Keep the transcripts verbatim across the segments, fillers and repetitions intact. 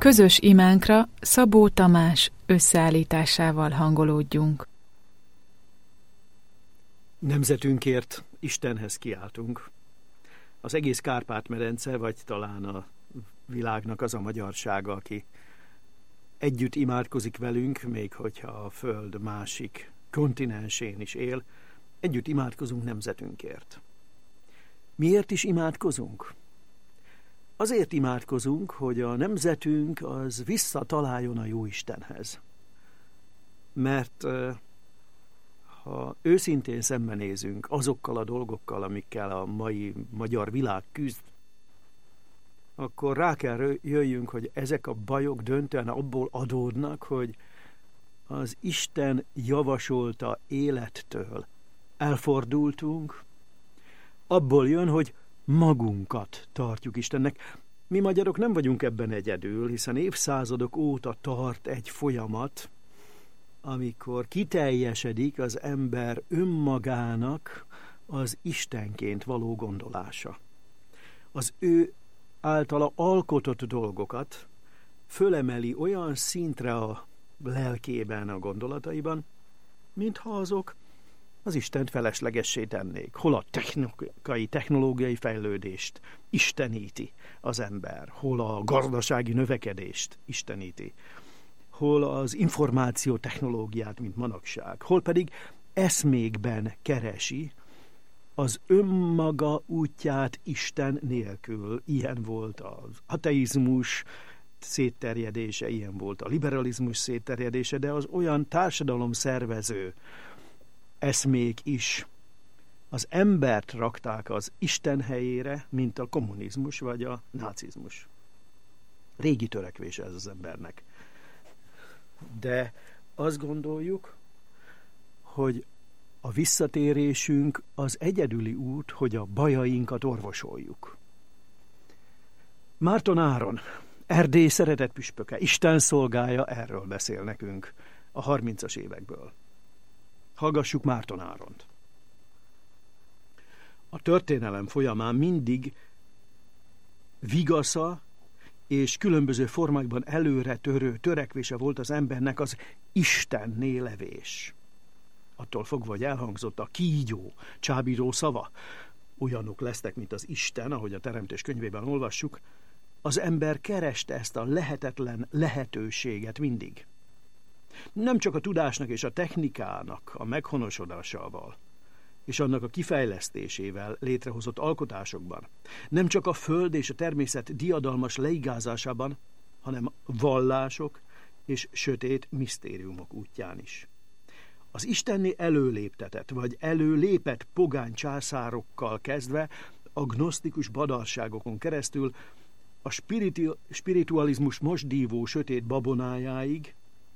Közös imánkra Szabó Tamás összeállításával hangolódjunk. Nemzetünkért Istenhez kiáltunk. Az egész Kárpát-medence, vagy talán a világnak az a magyarsága, aki együtt imádkozik velünk, még hogyha a föld másik kontinensén is él, együtt imádkozunk nemzetünkért. Miért is imádkozunk? Azért imádkozunk, hogy a nemzetünk az visszataláljon a Jóistenhez. Mert ha őszintén szembenézünk azokkal a dolgokkal, amikkel a mai magyar világ küzd, akkor rá kell jöjjünk, hogy ezek a bajok döntően abból adódnak, hogy az Isten javasolta élettől elfordultunk, abból jön, hogy magunkat tartjuk Istennek. Mi magyarok nem vagyunk ebben egyedül, hiszen évszázadok óta tart egy folyamat, amikor kiteljesedik az ember önmagának az Istenként való gondolása. Az ő általa alkotott dolgokat fölemeli olyan szintre a lelkében, a gondolataiban, mintha azok az Istent feleslegessé tennék. Hol a technikai, technológiai fejlődést isteníti az ember, hol a gazdasági növekedést isteníti, hol az információ technológiát, mint manapság, hol pedig eszmékben keresi az önmaga útját Isten nélkül. Ilyen volt az ateizmus szétterjedése, ilyen volt a liberalizmus szétterjedése, de az olyan társadalomszervező eszmék is az embert rakták az Isten helyére, mint a kommunizmus vagy a nácizmus. Régi törekvése ez az embernek. De azt gondoljuk, hogy a visszatérésünk az egyedüli út, hogy a bajainkat orvosoljuk. Márton Áron, Erdély szeretett püspöke, Isten szolgája, erről beszél nekünk a harmincas évekből. Hallgassuk Márton Áront. A történelem folyamán mindig vigasza és különböző formákban előre törő törekvése volt az embernek az Istenné levés. Attól fogva, hogy elhangzott a kígyó, csábító szava, olyanok lesznek, mint az Isten, ahogy a Teremtés könyvében olvassuk, az ember kereste ezt a lehetetlen lehetőséget mindig. Nem csak a tudásnak és a technikának a meghonosodásával, és annak a kifejlesztésével létrehozott alkotásokban, nem csak a föld és a természet diadalmas leigázásában, hanem vallások és sötét misztériumok útján is. Az istenné előléptetett vagy előlépett pogány császárokkal kezdve a gnosztikus badarságokon keresztül a spiritu- spiritualizmus most dívó sötét babonájáig,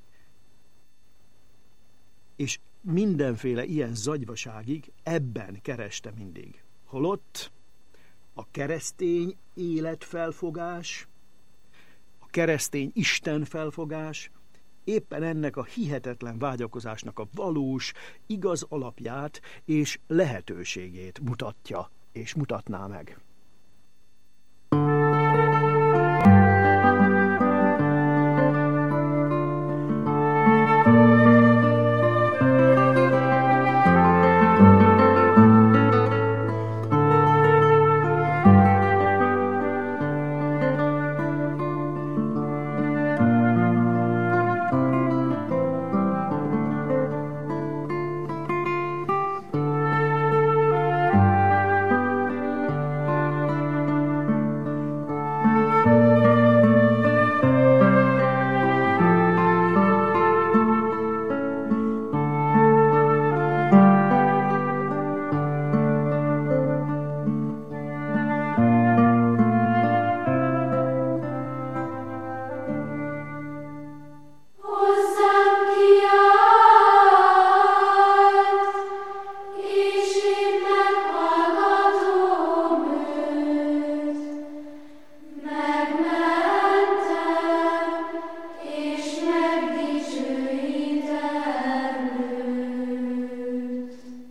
és mindenféle ilyen zagyvaságig ebben kereste mindig. Holott a keresztény életfelfogás, a keresztény Isten felfogás éppen ennek a hihetetlen vágyakozásnak a valós, igaz alapját és lehetőségét mutatja és mutatná meg.